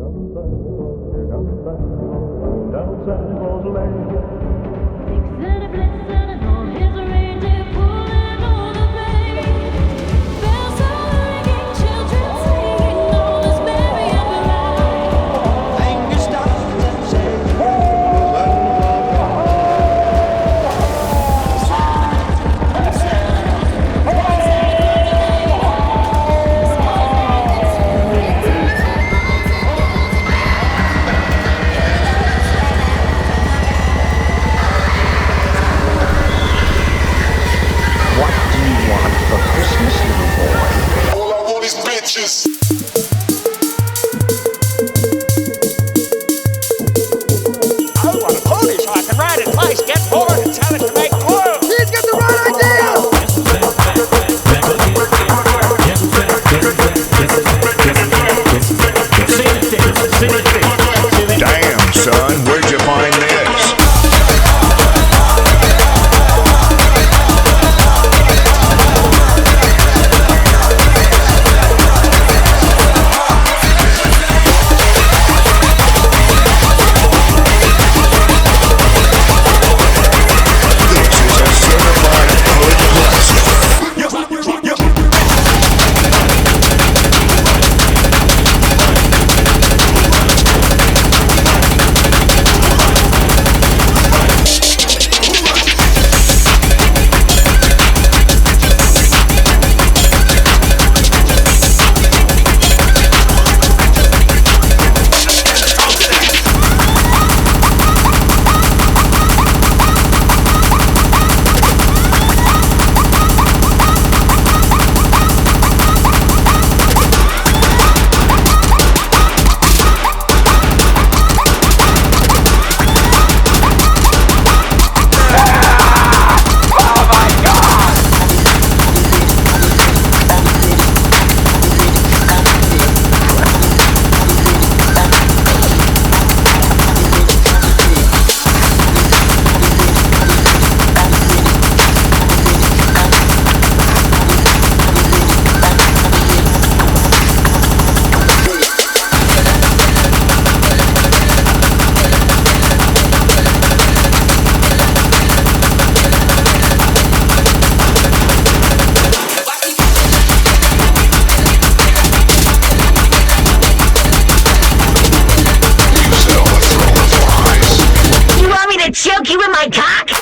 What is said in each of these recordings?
choke you with my cock?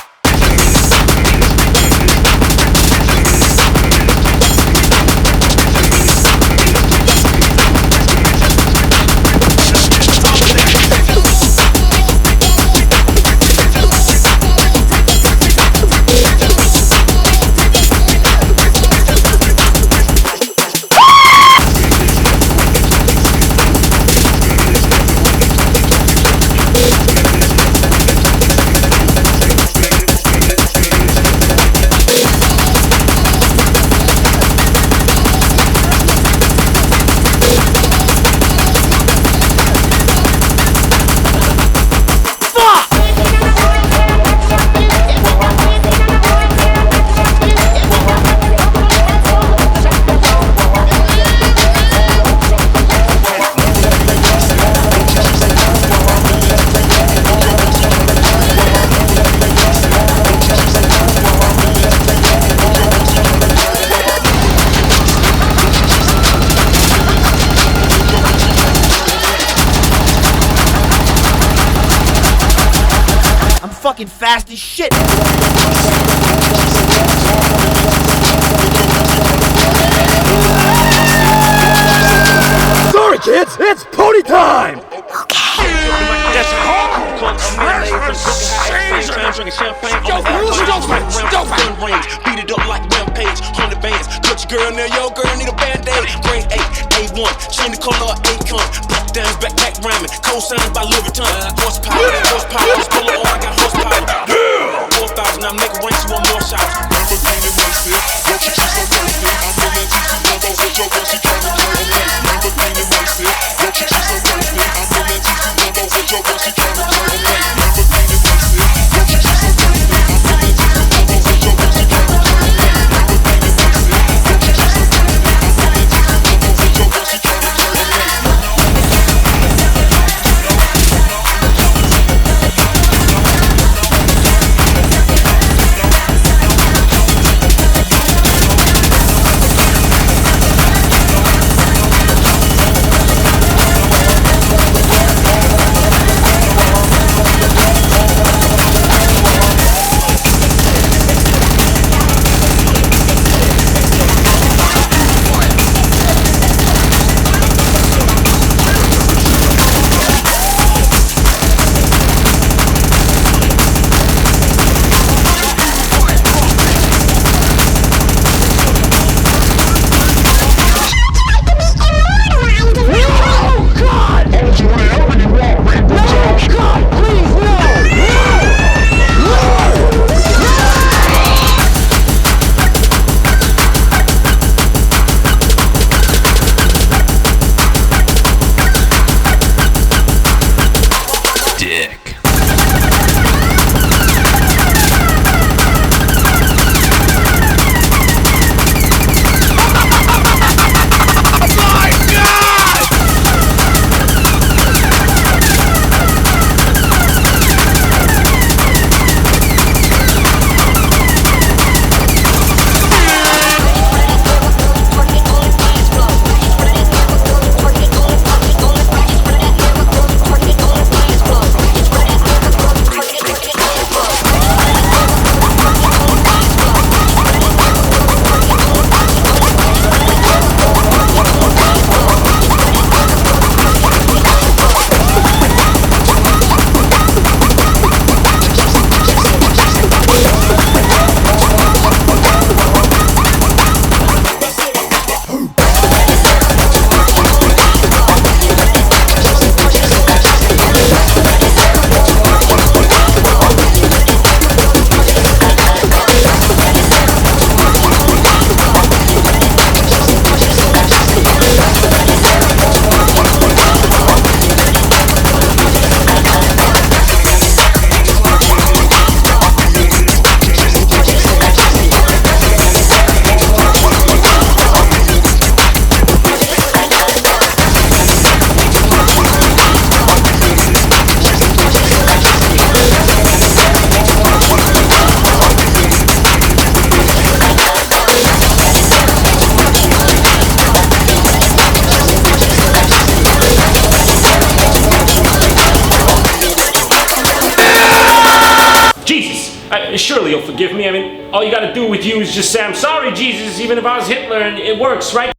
Fucking fast as shit. Sorry, kids, it's pony time. That's beat it up like Rampage, 100 bands. Touch your girl, now your girl need a band-aid. Brain 8, A1, change the color of Akon. Black downs, backpack rhyming, co-signed by Louis Vuitton. Horsepower, this color, oh, I got horsepower. 4,000, I make a range, you want more shots. Lamborghini wasted, don't you so wasted. I'm feeling TC Lambos with your girl, she trying to play away. Lamborghini wasted, don't you so wasted. I'm feeling TC Lambos with your girl, she trying to play away. Lamborghini wasted, don't you so wasted. I'm feeling TC Lambos with your girl, she trying to play away. Lamborghini wasted, don't you so wasted. I'm feeling TC Lambos with your girl, she trying to play away. surely you'll forgive me. I mean, all you gotta do with you is just say, I'm sorry, Jesus, even if I was Hitler, and it works, right?